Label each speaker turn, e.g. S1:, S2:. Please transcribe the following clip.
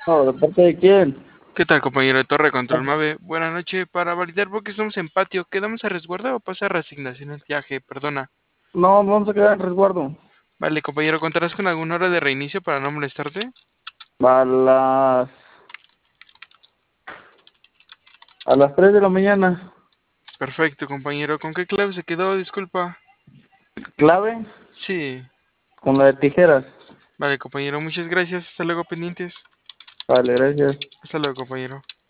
S1: No, ¿de parte de quién?
S2: ¿Qué tal, compañero de Torre Control Mave? Buenas noches. Para validar porque estamos en patio, ¿quedamos a resguardo o pasa a reasignación el viaje? Perdona.
S1: No, vamos a quedar en resguardo.
S2: Vale, compañero, ¿contarás con alguna hora de reinicio para no molestarte?
S1: A las, a las 3 de la mañana.
S2: Perfecto, compañero. ¿Con qué clave se quedó? Disculpa.
S1: ¿Clave?
S2: Sí.
S1: Con la de tijeras.
S2: Vale, compañero, muchas gracias. Hasta luego, pendientes.
S1: Vale, gracias.
S2: Hasta luego, compañero.